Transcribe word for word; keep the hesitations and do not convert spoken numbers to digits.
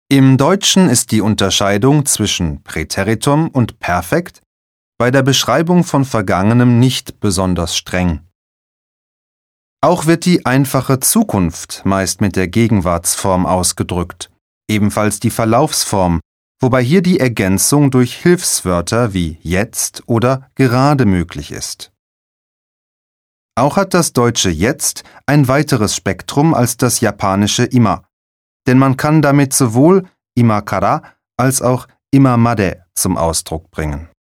Im Deutschen ist die Unterscheidung zwischen Präteritum und Perfekt bei der Beschreibung von Vergangenem nicht besonders streng. Auch wird die einfache Zukunft meist mit der Gegenwartsform ausgedrückt, ebenfalls die Verlaufsform, wobei hier die Ergänzung durch Hilfswörter wie jetzt oder gerade möglich ist. Auch hat das deutsche Jetzt ein weiteres Spektrum als das japanische Ima, denn man kann damit sowohl Ima kara als auch Ima made zum Ausdruck bringen.